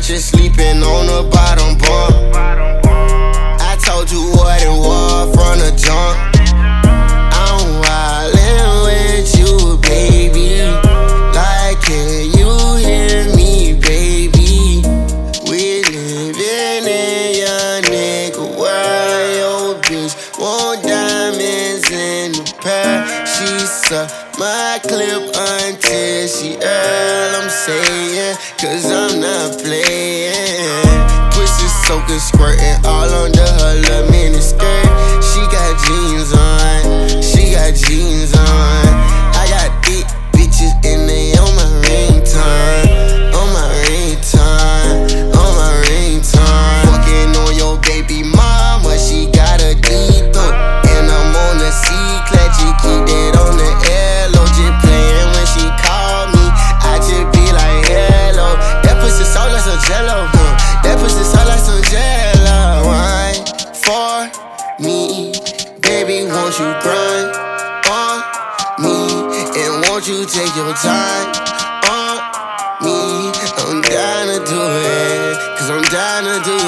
trenches, sleeping on the bottom bunk. I told you what it was from the jump. I'm wildin' with you, baby. Like, can you hear me, baby? We living in young nigga world. Your bitch want diamonds in the pair. She suck my clip until she earl. I'm saying, cause I'm not playing. Pussy soaking, squirting all under her little mini skirt. She got jeans on, she got jeans on. I got thick bitches and they on my ringtone, on my ringtone, on my ringtone. Fucking on your baby mama, she got a D-throat. And I'm on the C-class, you keep that on the L-O. Just playing when she call me, I just be like, hello. That pussy soft like some jello, that pussy soft like some jello. Wine for me, baby, won't you grind on me? And won't you take your time on me? I'm down to do it, cause I'm down to do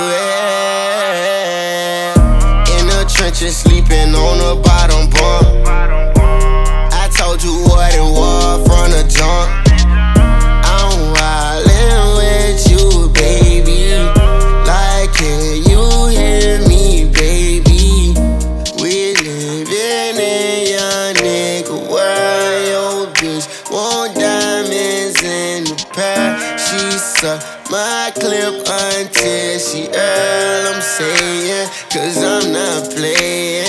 it. In the trenches, sleeping on the bottom bunk. I told you what it was from the jump. I'm wildin' with you, baby. Like, can you hear me, baby? We living in young nigga world. Your bitch want diamonds in the pair. She suck my clip until she earl. I'm saying, cause I'm not playing.